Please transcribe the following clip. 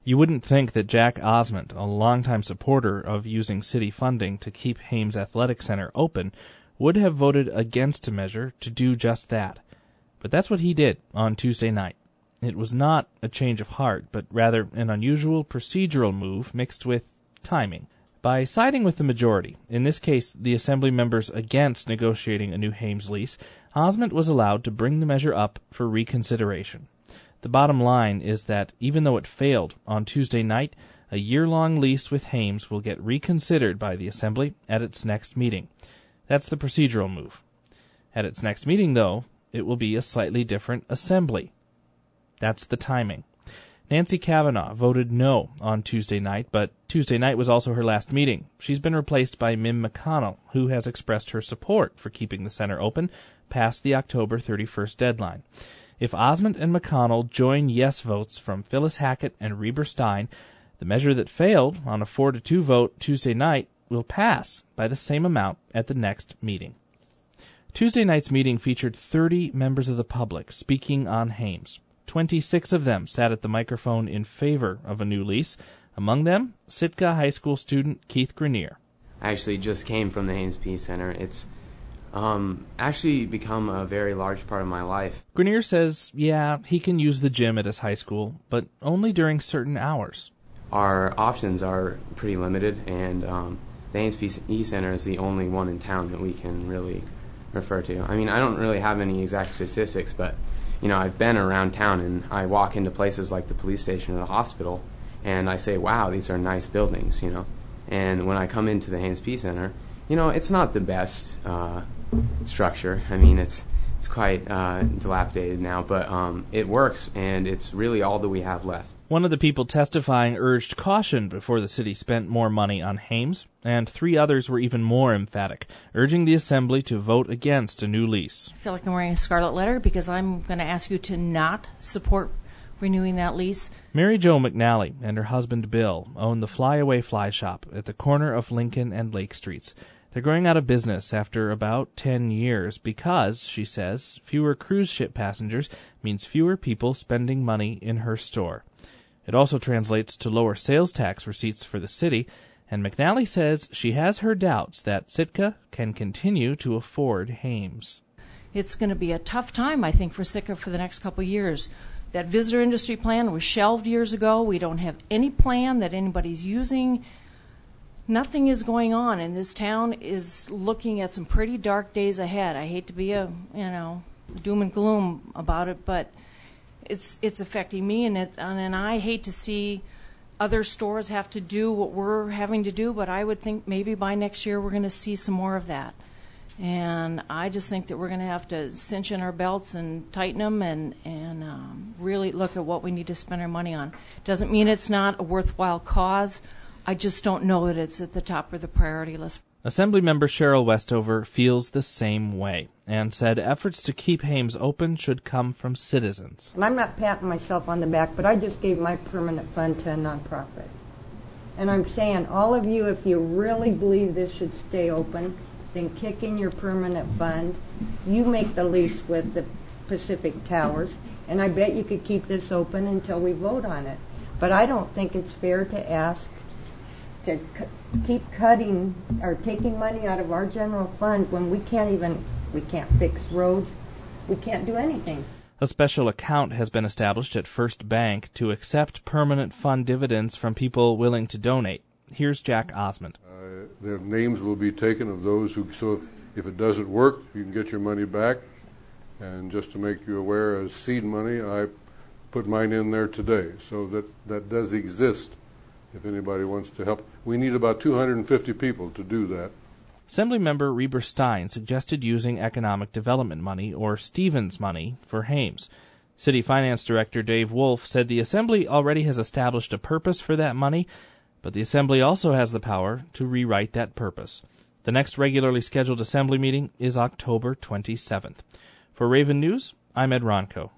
You wouldn't think that Jack Osment, a longtime supporter of using city funding to keep Hames Athletic Center open, would have voted against a measure to do just that. But that's what he did on Tuesday night. It was not a change of heart, but rather an unusual procedural move mixed with timing. By siding with the majority, in this case the Assembly members against negotiating a new Hames lease, Osment was allowed to bring the measure up for reconsideration. The bottom line is that even though it failed on Tuesday night, a year-long lease with Hames will get reconsidered by the Assembly at its next meeting. That's the procedural move. At its next meeting, though, it will be a slightly different Assembly. That's the timing. Nancy Kavanaugh voted no on Tuesday night, but Tuesday night was also her last meeting. She's been replaced by Mim McConnell, who has expressed her support for keeping the center open past the October 31st deadline. If Osment and McConnell join yes votes from Phyllis Hackett and Reber Stein, the measure that failed on a 4-2 vote Tuesday night will pass by the same amount at the next meeting. Tuesday night's meeting featured 30 members of the public speaking on Hames. 26 of them sat at the microphone in favor of a new lease. Among them, Sitka High School student Keith Grenier. I actually just came from the Hames Peace Center. It's actually become a very large part of my life. Grenier says, yeah, he can use the gym at his high school, but only during certain hours. Our options are pretty limited, and the Hames Peace Center is the only one in town that we can really refer to. I mean, I don't really have any exact statistics, but I've been around town, and I walk into places like the police station or the hospital, and I say, wow, these are nice buildings, And when I come into the Hames Peace Center, it's not the best structure. I mean, it's quite dilapidated now, but it works, and it's really all that we have left. One of the people testifying urged caution before the city spent more money on Hames, and 3 others were even more emphatic, urging the Assembly to vote against a new lease. I feel like I'm wearing a scarlet letter because I'm going to ask you to not support renewing that lease. Mary Jo McNally and her husband Bill own the Flyaway Fly Shop at the corner of Lincoln and Lake Streets. They're going out of business after about 10 years because, she says, fewer cruise ship passengers means fewer people spending money in her store. It also translates to lower sales tax receipts for the city, and McNally says she has her doubts that Sitka can continue to afford Hames. It's going to be a tough time, I think, for Sitka for the next couple of years. That visitor industry plan was shelved years ago. We don't have any plan that anybody's using. Nothing is going on, and this town is looking at some pretty dark days ahead. I hate to be a, doom and gloom about it, but it's affecting me, and I hate to see other stores have to do what we're having to do, but I would think maybe by next year we're going to see some more of that. And I just think that we're going to have to cinch in our belts and tighten them and really look at what we need to spend our money on. Doesn't mean it's not a worthwhile cause. I just don't know that it's at the top of the priority list. Assemblymember Cheryl Westover feels the same way and said efforts to keep Hames open should come from citizens. And I'm not patting myself on the back, but I just gave my permanent fund to a nonprofit. And I'm saying, all of you, if you really believe this should stay open, then kick in your permanent fund. You make the lease with the Pacific Towers, and I bet you could keep this open until we vote on it. But I don't think it's fair to ask to keep cutting or taking money out of our general fund when we can't fix roads, we can't do anything. A special account has been established at First Bank to accept permanent fund dividends from people willing to donate. Here's Jack Osment. The names will be taken of those who, so if it doesn't work, you can get your money back. And just to make you aware, as seed money, I put mine in there today. So that does exist if anybody wants to help. We need about 250 people to do that. Assemblymember Reber Stein suggested using economic development money, or Stevens money, for Hames. City Finance Director Dave Wolf said the Assembly already has established a purpose for that money, but the Assembly also has the power to rewrite that purpose. The next regularly scheduled Assembly meeting is October 27th. For Raven News, I'm Ed Ronco.